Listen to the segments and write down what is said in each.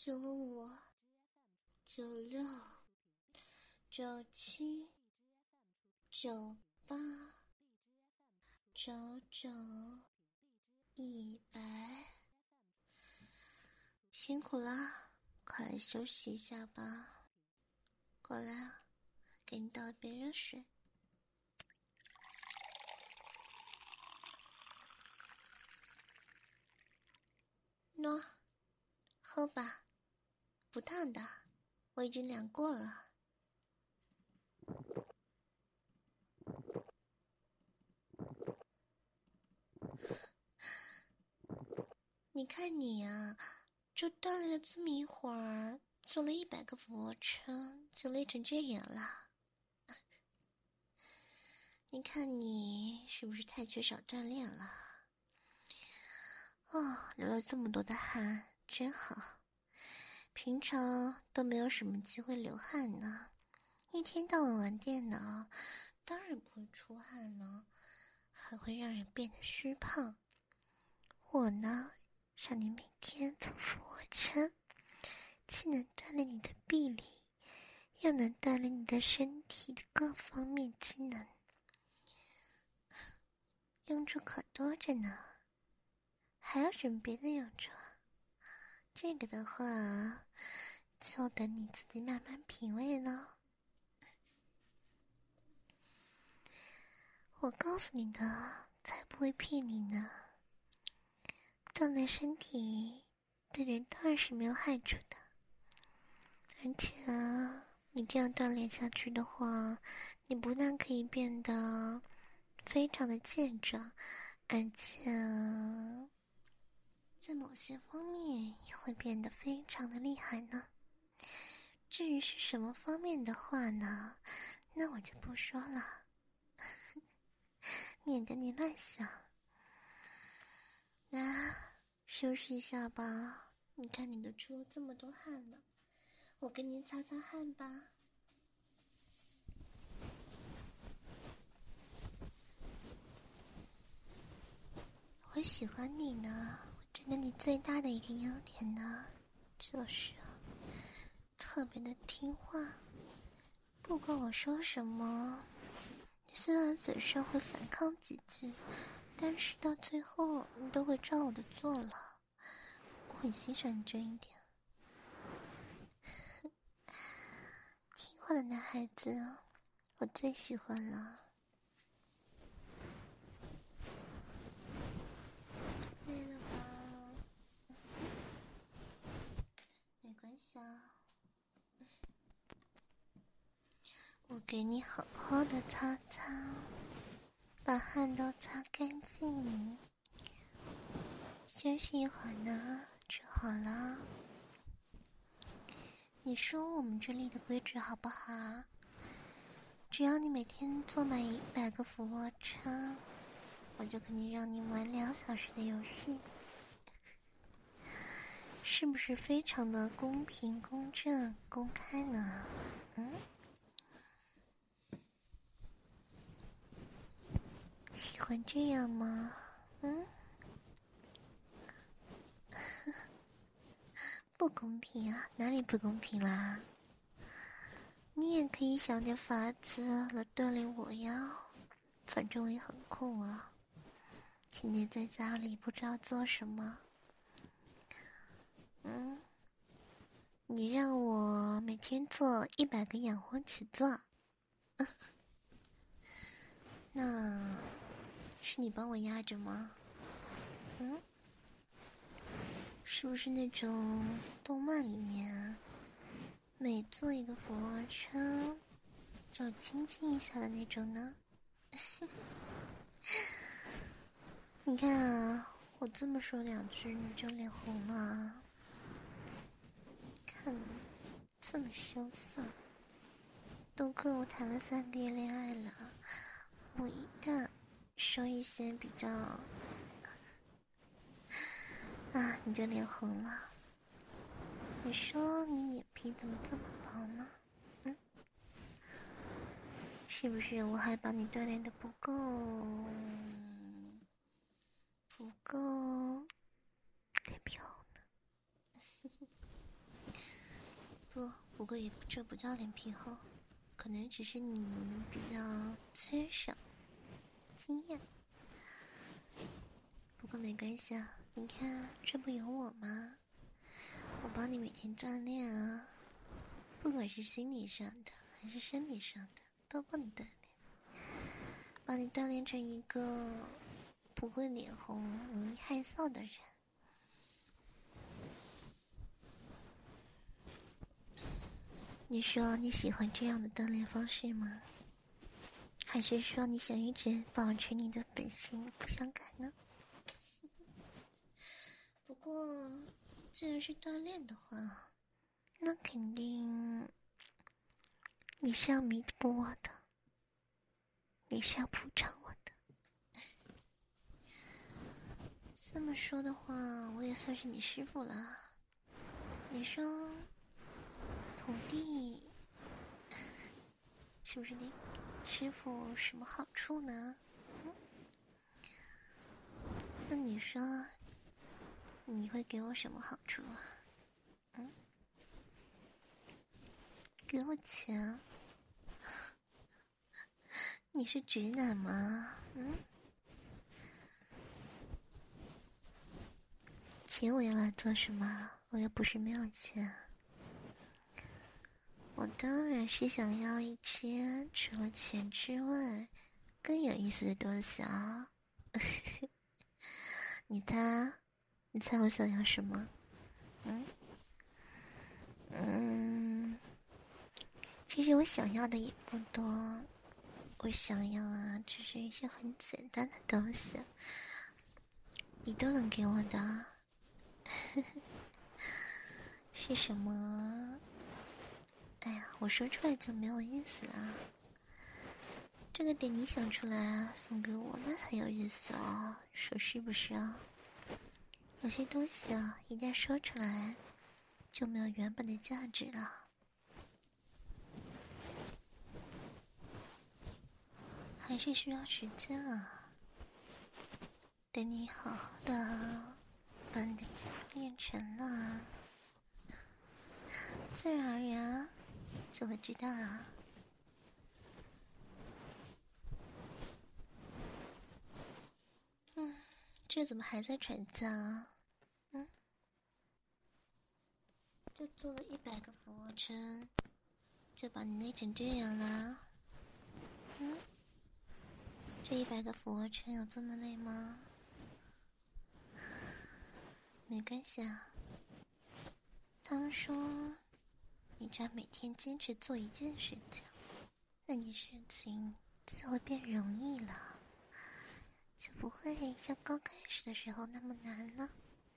95、96、97、98、99、100，辛苦啦，快来休息一下吧。过来啊，给你倒一杯热水。喏，喝吧，不烫的，我已经量过了。你看你啊，就锻炼了这么一会儿，做了100个俯卧撑，就累成这样啦。你看你是不是太缺少锻炼了？流了这么多的汗，真好。平常都没有什么机会流汗呢，一天到晚玩电脑，当然不会出汗了，还会让人变得虚胖。我呢，让你每天做俯卧撑，既能锻炼你的臂力，又能锻炼你的身体的各方面机能，用处可多着呢。还有什么别的用处？这个的话，就等你自己慢慢品味了。我告诉你的，才不会骗你呢。锻炼身体对人当然是没有害处的，而且你这样锻炼下去的话，你不但可以变得非常的健壮，而且在某些方面也会变得非常的厉害呢。至于是什么方面的话呢，那我就不说了，免得你乱想。那休息一下吧，你看你都出了这么多汗了，我给你擦擦汗吧。我喜欢你呢，我觉得你最大的一个优点呢，就是特别的听话，不管我说什么，你虽然嘴上会反抗几句，但是到最后你都会照我的做了，我很欣赏你这一点。听话的男孩子我最喜欢了。累了吧？没关系啊，我给你好好的擦擦，把汗都擦干净，休息一会儿呢就好了。你说我们这里的规矩好不好？只要你每天做满100个俯卧撑，我就可以让你玩2小时的游戏，是不是非常的公平、公正、公开呢？喜欢这样吗？不公平啊，哪里不公平啦？你也可以想点法子来锻炼我呀，反正我也很空啊，天天在家里不知道做什么。你让我每天做100个仰卧起坐，那是你帮我压着吗？是不是那种动漫里面每做一个俯卧撑就亲亲一下的那种呢？你看啊，我这么说2句你就脸红了，看你这么羞涩，都跟我谈了3个月恋爱了，我一旦说一些比较你就脸红了。你说你脸皮怎么这么薄呢？是不是我还把你锻炼的不够代表呢？ 不过这不叫脸皮厚，可能只是你比较缺少经验。不过没关系啊，你看这不有我吗？我帮你每天锻炼啊，不管是心理上的还是生理上的，都帮你锻炼，把你锻炼成一个不会脸红、容易害臊的人。你说你喜欢这样的锻炼方式吗？还是说你想一直保持你的本性不想改呢？不过，既然是锻炼的话，那肯定你是要弥补我的，你是要补偿我的。这么说的话，我也算是你师傅了。你说，徒弟是不是你师傅什么好处呢？那你说，你会给我什么好处啊？给我钱？你是直男吗？钱我要来做什么？我又不是没有钱。我当然是想要一些除了钱之外更有意思的东西啊！你猜我想要什么？其实我想要的也不多，我想要啊，只是一些很简单的东西，你都能给我的。是什么？哎呀，我说出来就没有意思了。这个得你想出来啊，送给我那才有意思啊，说是不是啊？有些东西啊，一旦说出来，就没有原本的价值了。还是需要时间啊。等你好好的把你的肌肉练成了，自然而然就会知道了。这怎么还在喘气啊？就做了100个俯卧撑，就把你累成这样了。这100个俯卧撑有这么累吗？没关系啊。他们说，你只要每天坚持做一件事情，那你事情就会变容易了，就不会像刚开始的时候那么难了。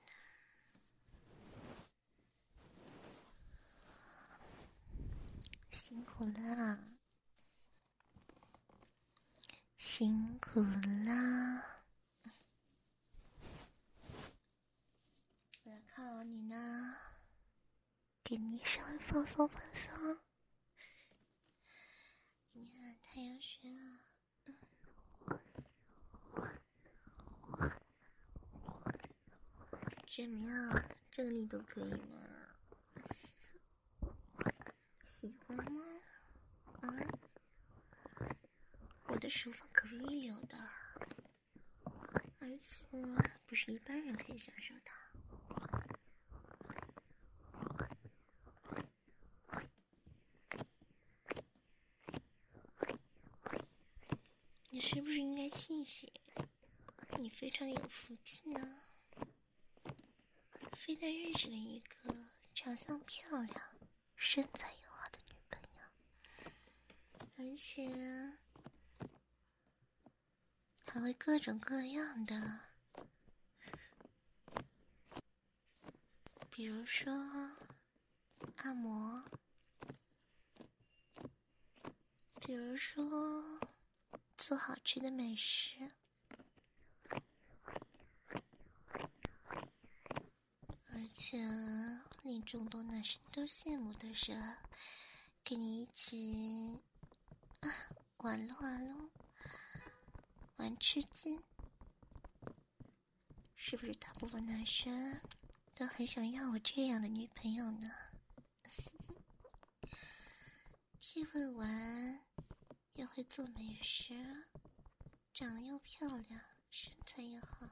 辛苦了，辛苦啦！我要靠你呢，给你稍微放松放松。你看太阳穴啊，怎么样？这个力度可以吗？喜欢吗？我的手法可是一流的，而且不是一般人可以享受的。你是不是应该谢谢？你非常有福气呢，非但认识了一个长相漂亮、身材又好的女朋友，而且还会各种各样的，比如说按摩，比如说做好吃的美食，而且令众多男生都羡慕的是，跟你一起玩撸啊撸，玩吃鸡，是不是大部分男生都很想要我这样的女朋友呢？ 既会玩，又会做美食，长得又漂亮，身材也好。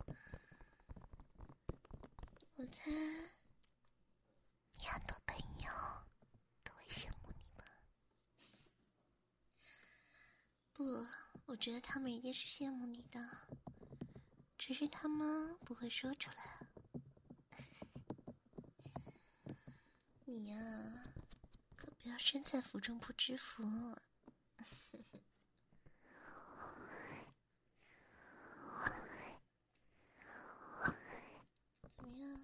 我猜你很多朋友都会羡慕你吧？不，我觉得他们一定是羡慕你的，只是他们不会说出来。你呀，可不要身在福中不知福。怎么样？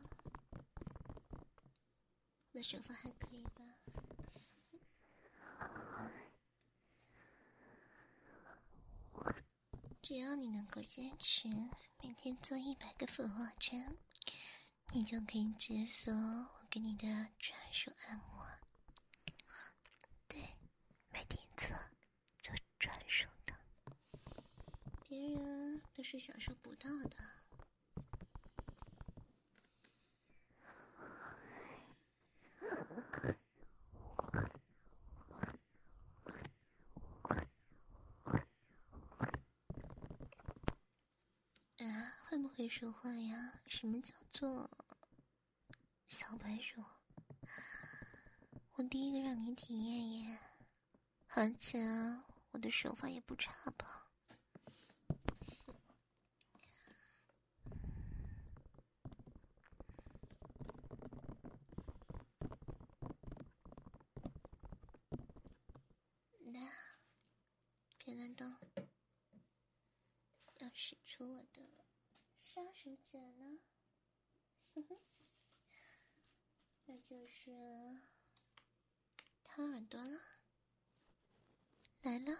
我的手法还可以吧？只要你能够坚持每天做100个俯卧撑，你就可以解锁我给你的专属按摩。对，每天做就专属的，别人都是享受不到的。会不会说话呀？什么叫做小白鼠？我第一个让你体验耶，而且我的手法也不差吧？那别乱动，要使出我的杀手锏呢？那就是掏耳朵了。来了。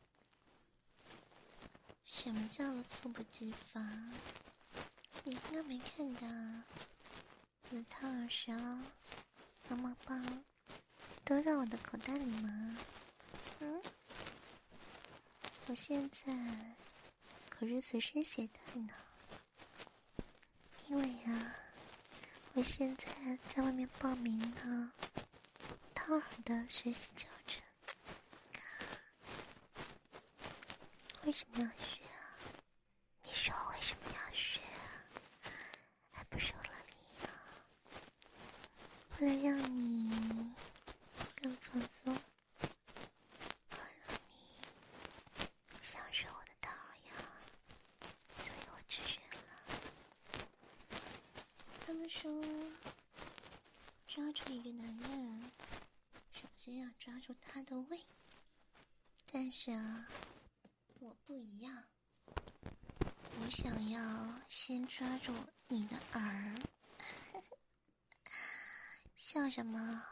什么叫做猝不及防？你刚刚没看到我的掏耳勺、毛毛棒都在我的口袋里吗？我现在可是随身携带呢，因为啊，我现在在外面报名了掏耳的学习教程。为什么要学啊？你说我为什么要学啊？还不是为了你啊，为了让你更放松，为了让你享受我的掏耳呀，所以我只学了。他们说，抓住一个男人，首先要抓住他的胃，但是啊，我不一样，我想要先抓住你的耳。笑什么？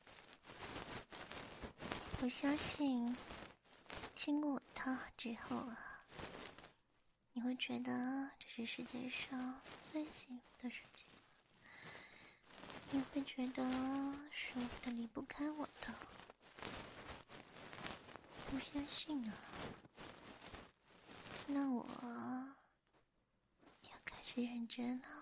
我相信经过我掏耳之后啊，你会觉得这是世界上最幸福的事情，你会觉得舒服的离不开我的。不相信啊？那我要开始认真了。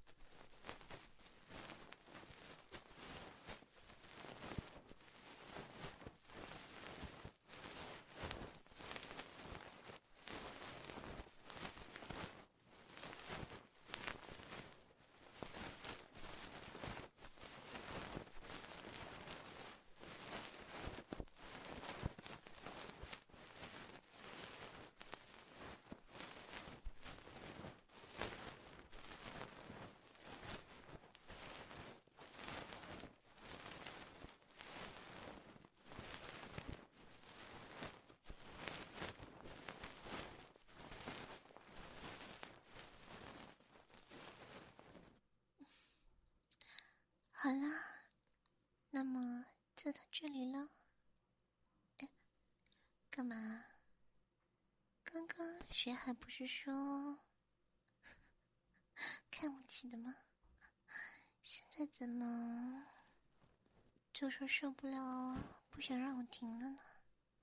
好啦，那么就到这里了。干嘛？刚刚谁还不是说看不起的吗？现在怎么就说受不了啊，不想让我停了呢？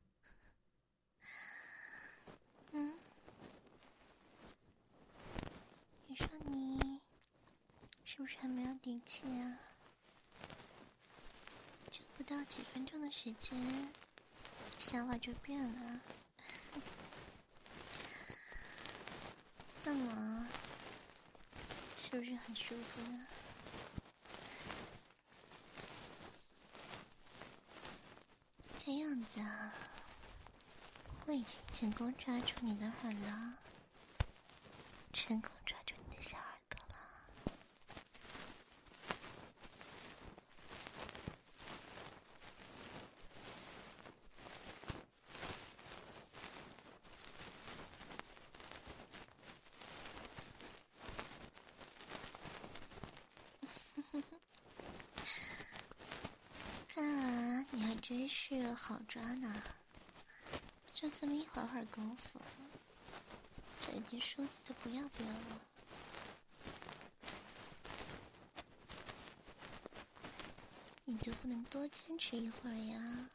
你说你是不是还没有底气啊？就不到几分钟的时间， 想法就变了。那么，是不是很舒服呢？看样子啊，我已经成功抓住你的耳了，成功抓住你的小耳朵了。看来你还真是好抓呢，就这么一会儿功夫，就已经舒服的不要不要了。你就不能多坚持一会儿呀？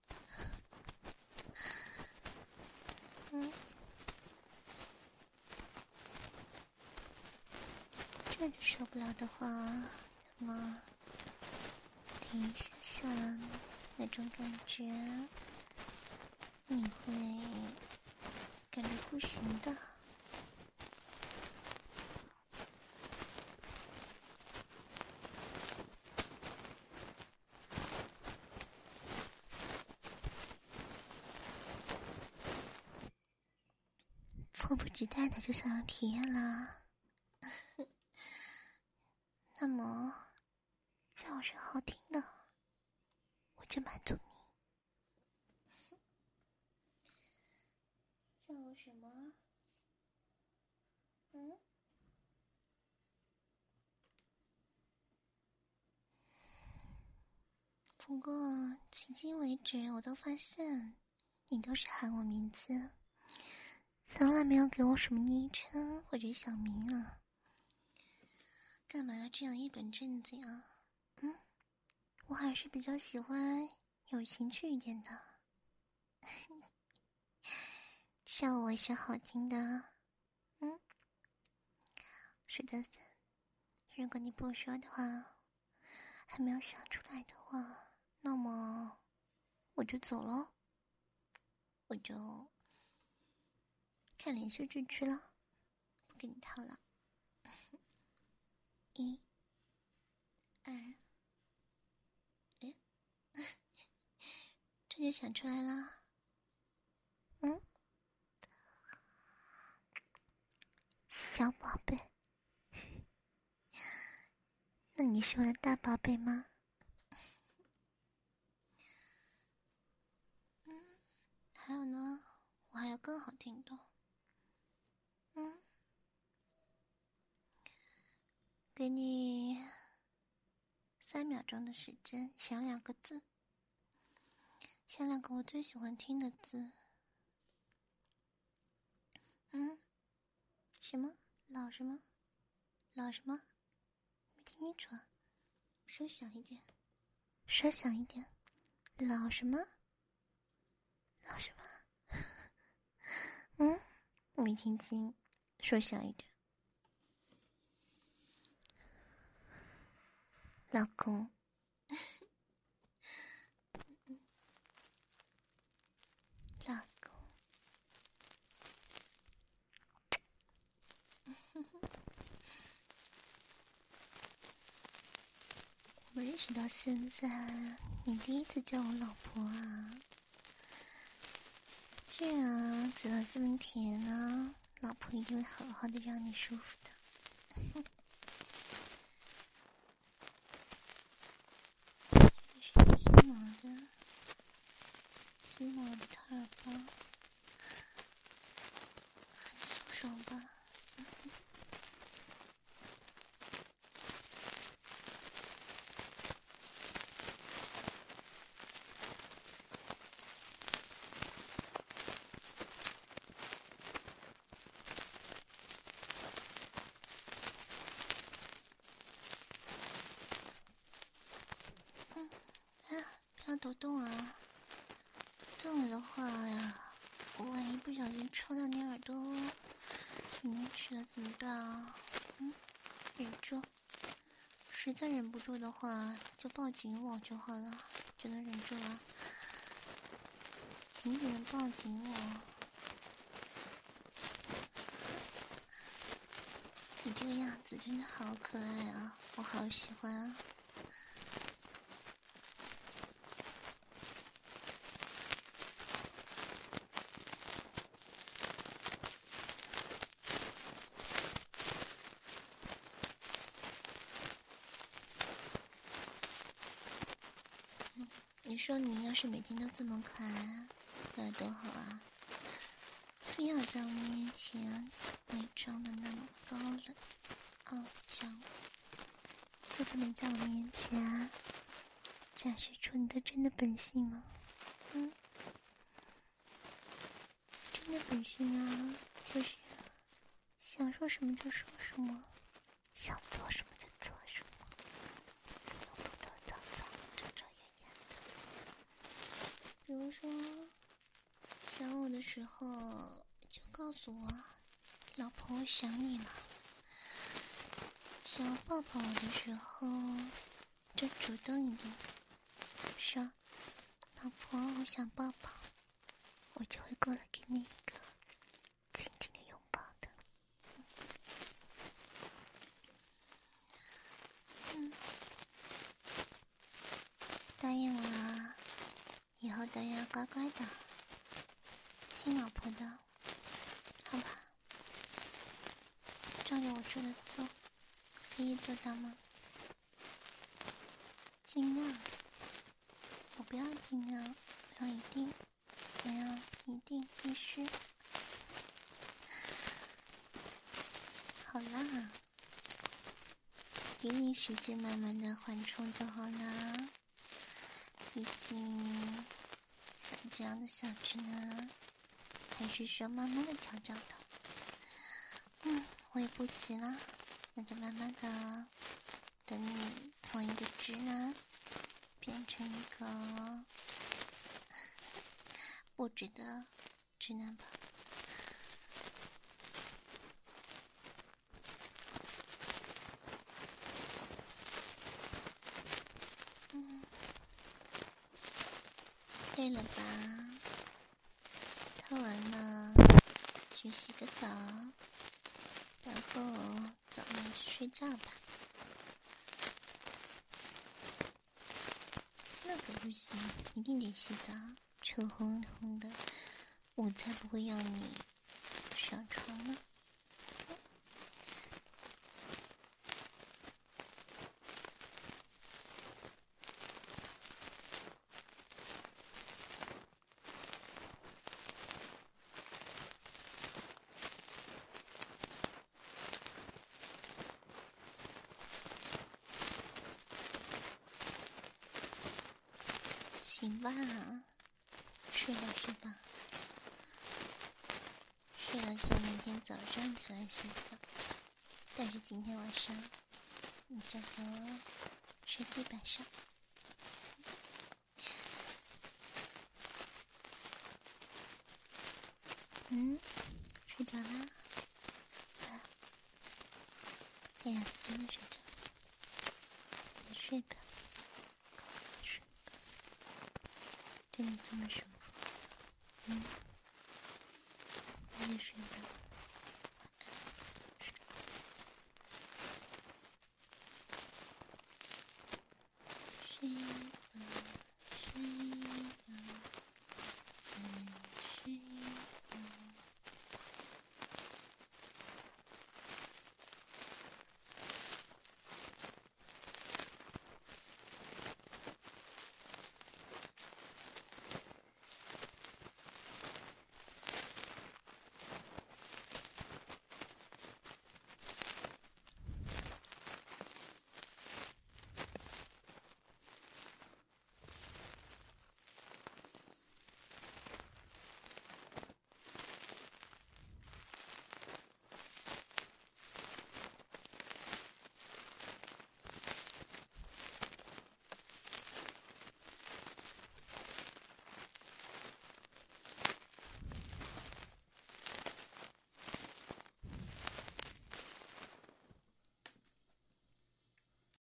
这就受不了的话，那么停一下下，那种感觉，你会感觉不行的。迫不及待的就想要体验啦。那么，叫我声好听的，我就满足你。叫我什么？不过迄今为止，我都发现你都是喊我名字，从来没有给我什么昵称或者小名啊。干嘛要这样一本正经啊？我还是比较喜欢有情趣一点的。叫我是好听的。是的，如果你不说的话，还没有想出来的话，那么我就走了，我就看连续剧去了，不跟你套了。1、2，这就想出来了。小宝贝，那你是我的大宝贝吗？还有呢，我还有更好听的。给你3秒钟的时间，想2个字，想2个我最喜欢听的字。什么？老什么？老什么？没听清楚啊，说响一点，说响一点。老什么？老什么？没听清，说响一点。老公。老公。我们认识到现在，你第一次叫我老婆啊？居然嘴巴这么甜啊！老婆一定会好好的让你舒服的。这是鸡毛的掏耳包，很舒爽吧？不要抖动啊！动了的话呀，我万一不小心戳到你耳朵里面去了怎么办啊？忍住，实在忍不住的话就抱紧我就好了，就能忍住了。 紧紧的抱紧我。你这个样子真的好可爱啊，我好喜欢啊。你说你要是每天都这么可爱，该多好啊！非要在我面前伪装的那么高冷、傲娇，就不能在我面前展示出你的真的本性吗？真的本性啊，就是想说什么就说什么，想做什么就做什么，不用多叨叨、遮遮掩掩的。比如说，想我的时候就告诉我，老婆，我想你了。想要抱抱我的时候，就主动一点，说，老婆，我想抱抱，我就会过来给你一个紧紧的拥抱的。答应我啊，以后都要乖乖的，听老婆的，好吧？照着我说的做，可以做到吗？尽量，我不要尽量，我要一定，我要一定必须。好啦，给你时间慢慢的缓冲就好啦。毕竟像这样的小直男，还是需要慢慢的调教的。我也不急啦，那就慢慢的等你从一个直男变成一个不直的直男吧。累了吧？套完了，去洗个澡，然后早点去睡觉吧。那可不行，一定得洗澡，臭烘烘的，我才不会要你上床呢。行吧，睡了是吧？睡了就明天早上起来洗澡，但是今天晚上你就和我睡地板上。睡着啦？哎呀，真的睡着了，你睡吧，睡吧，真的这么舒服？我也睡吧。